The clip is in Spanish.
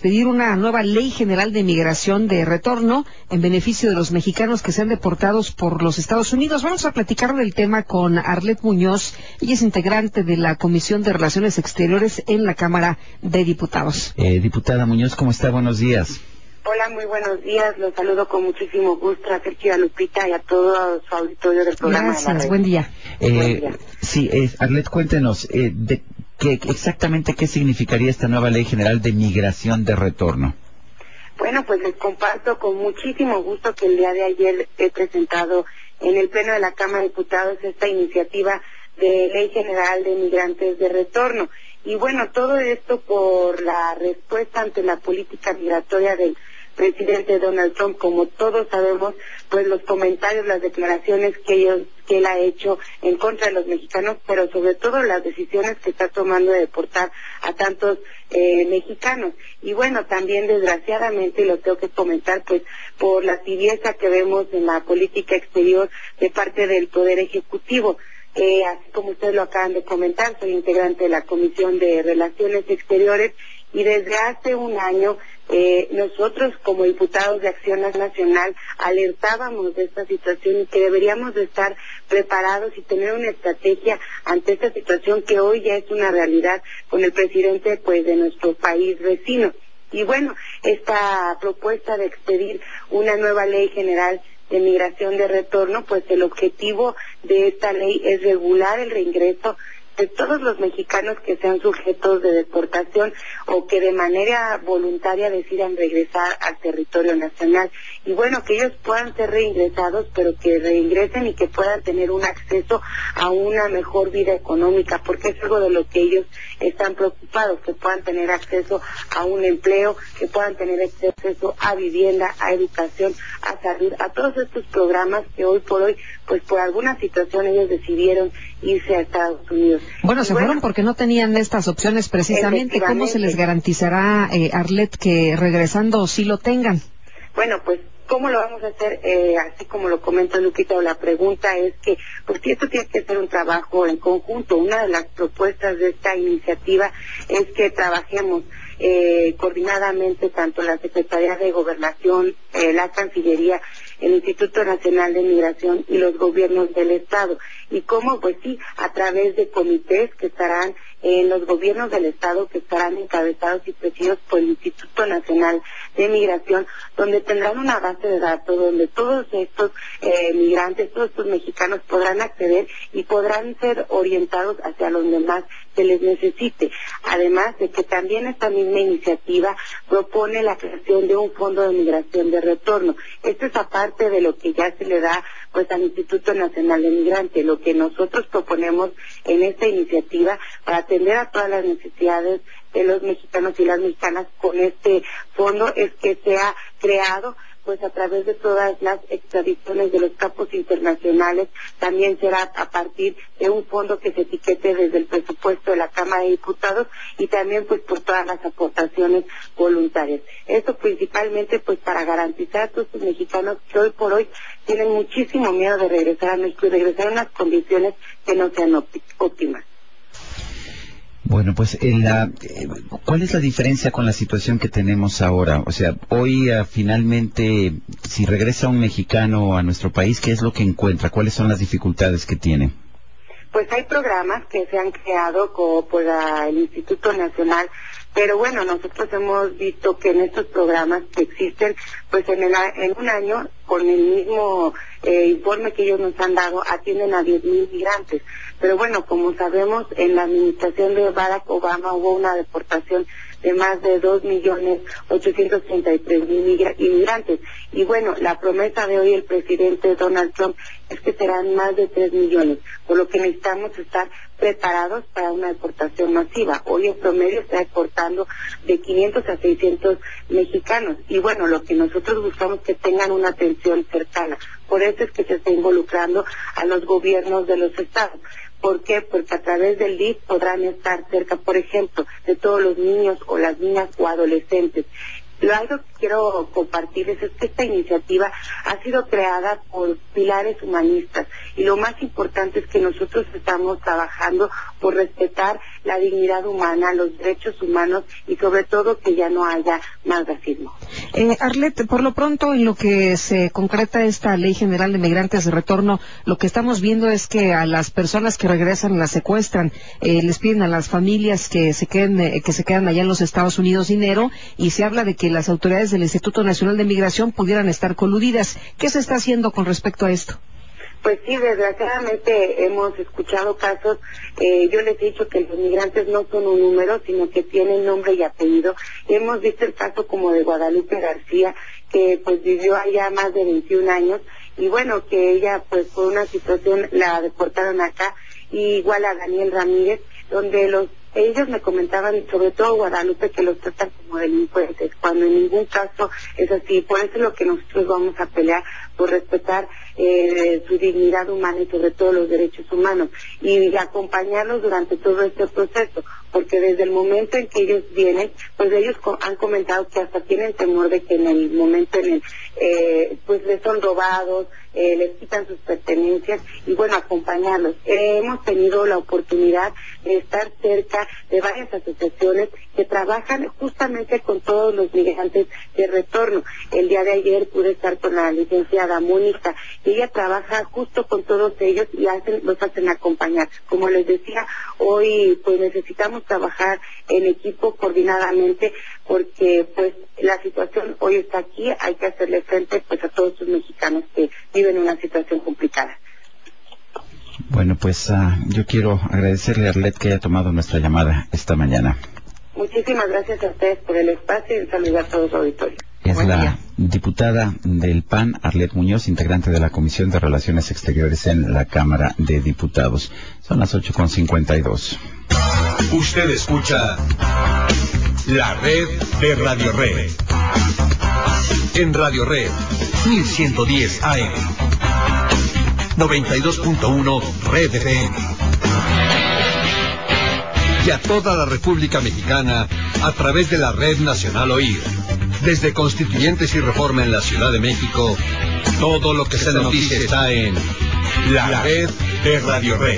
expedir una nueva ley general de migración de retorno en beneficio de los mexicanos que sean deportados por los Estados Unidos. Vamos a platicar del tema con Arlet Muñoz. Ella es integrante de la Comisión de Relaciones Exteriores en la Cámara de Diputados. Diputada Muñoz, ¿cómo está? Buenos días. Hola, muy buenos días. Los saludo con muchísimo gusto a Sergio, a Lupita y a todo su auditorio del programa. Gracias, buen día. Buen día. Sí, Arlet, cuéntenos, exactamente qué significaría esta nueva Ley General de Migración de Retorno. Bueno, pues les comparto con muchísimo gusto que el día de ayer he presentado en el Pleno de la Cámara de Diputados esta iniciativa de Ley General de Migrantes de Retorno. Y bueno, todo esto por la respuesta ante la política migratoria del presidente Donald Trump. Como todos sabemos, pues los comentarios, las declaraciones que él ha hecho en contra de los mexicanos, pero sobre todo las decisiones que está tomando de deportar a tantos mexicanos. Y bueno, también desgraciadamente, lo tengo que comentar, pues por la tibieza que vemos en la política exterior de parte del Poder Ejecutivo. Así como ustedes lo acaban de comentar, soy integrante de la Comisión de Relaciones Exteriores y desde hace un año nosotros como diputados de Acción Nacional alertábamos de esta situación y que deberíamos de estar preparados y tener una estrategia ante esta situación que hoy ya es una realidad con el presidente pues de nuestro país vecino. Y bueno, esta propuesta de expedir una nueva ley general de migración de retorno, pues el objetivo de esta ley es regular el reingreso de todos los mexicanos que sean sujetos de deportación o que de manera voluntaria decidan regresar al territorio nacional. Y bueno, que ellos puedan ser reingresados, pero que reingresen y que puedan tener un acceso a una mejor vida económica, porque es algo de lo que ellos están preocupados, que puedan tener acceso a un empleo, que puedan tener acceso a vivienda, a educación, a salud, a todos estos programas que hoy por hoy, pues por alguna situación ellos decidieron irse a Estados Unidos. Bueno, se fueron porque no tenían estas opciones precisamente. ¿Cómo se les garantizará, Arlet, que regresando sí lo tengan? Bueno, pues, ¿cómo lo vamos a hacer? Así como lo comenta Lupita, la pregunta es que, pues esto tiene que ser un trabajo en conjunto. Una de las propuestas de esta iniciativa es que trabajemos coordinadamente tanto la Secretaría de Gobernación, la Cancillería, el Instituto Nacional de Migración y los gobiernos del Estado. Y cómo, pues sí, a través de comités que estarán en los gobiernos del Estado, que estarán encabezados y presididos por el Instituto Nacional de Migración, donde tendrán una base de datos, donde todos estos migrantes, todos estos mexicanos podrán acceder y podrán ser orientados hacia donde más se les necesite. Además de que también esta misma iniciativa propone la creación de un fondo de migración de retorno. Esto es aparte de lo que ya se le da pues al Instituto Nacional de Migrantes. Lo que nosotros proponemos en esta iniciativa para atender a todas las necesidades de los mexicanos y las mexicanas con este fondo es que sea creado pues a través de todas las extradiciones de los campos internacionales. También será a partir de un fondo que se etiquete desde el presupuesto de la Cámara de Diputados y también pues por todas las aportaciones voluntarias. Esto principalmente pues para garantizar a todos los mexicanos que hoy por hoy tienen muchísimo miedo de regresar a México y regresar en unas condiciones que no sean óptimas. Bueno, pues ¿cuál es la diferencia con la situación que tenemos ahora? O sea, hoy finalmente, si regresa un mexicano a nuestro país, ¿qué es lo que encuentra? ¿Cuáles son las dificultades que tiene? Pues hay programas que se han creado por el Instituto Nacional, pero bueno, nosotros hemos visto que en estos programas que existen, pues en un año, con el mismo informe que ellos nos han dado, atienden a 10,000 migrantes. Pero bueno, como sabemos, en la administración de Barack Obama hubo una deportación de más de 2,833,000 inmigrantes. Y bueno, la promesa de hoy el presidente Donald Trump es que serán más de 3 millones, por lo que necesitamos estar preparados para una deportación masiva. Hoy en promedio está deportando de 500 a 600 mexicanos. Y bueno, lo que nosotros buscamos es que tengan una atención cercana. Por eso es que se está involucrando a los gobiernos de los estados. ¿Por qué? Porque a través del DIF podrán estar cerca, por ejemplo, de todos los niños o las niñas o adolescentes. algo que quiero compartirles es que esta iniciativa ha sido creada por pilares humanistas y lo más importante es que nosotros estamos trabajando por respetar la dignidad humana, los derechos humanos y sobre todo que ya no haya más racismo. Arlet, por lo pronto, en lo que se concreta esta Ley General de Migrantes de Retorno, lo que estamos viendo es que a las personas que regresan las secuestran, les piden a las familias que se quedan allá en los Estados Unidos dinero, y se habla de que las autoridades del Instituto Nacional de Migración pudieran estar coludidas. ¿Qué se está haciendo con respecto a esto? Pues sí, desgraciadamente hemos escuchado casos, yo les he dicho que los migrantes no son un número, sino que tienen nombre y apellido. Hemos visto el caso como de Guadalupe García, que pues vivió allá más de 21 años, y bueno, que ella pues por una situación la deportaron acá, y igual a Daniel Ramírez, donde ellos me comentaban, sobre todo Guadalupe, que los tratan como delincuentes, cuando en ningún caso es así. Por eso es lo que nosotros vamos a pelear, por respetar su dignidad humana y sobre todo los derechos humanos, y acompañarlos durante todo este proceso, porque desde el momento en que ellos vienen, pues ellos han comentado que hasta tienen temor de que en el momento pues les son robados, les quitan sus pertenencias, y bueno, acompañarlos. Hemos tenido la oportunidad de estar cerca de varias asociaciones que trabajan justamente con todos los migrantes de retorno. El día de ayer pude estar con la licenciada Mónica, y ella trabaja justo con todos ellos y los hacen acompañar. Como les decía, hoy pues necesitamos trabajar en equipo coordinadamente, porque pues la situación hoy está aquí, hay que hacerle frente pues a todos los mexicanos que viven una situación complicada. Bueno, pues yo quiero agradecerle a Arlet que haya tomado nuestra llamada esta mañana. Muchísimas gracias a ustedes por el espacio y un saludo a todos los auditores. Es la diputada del PAN, Arlet Muñoz, integrante de la Comisión de Relaciones Exteriores en la Cámara de Diputados. Son las 8:52. Usted escucha la red de Radio Red. En Radio Red, 1110 AM. 92.1 Red FM. Y a toda la República Mexicana a través de la Red Nacional OIR. Desde Constituyentes y Reforma en la Ciudad de México, todo lo que se noticia está en la red de Radio Red.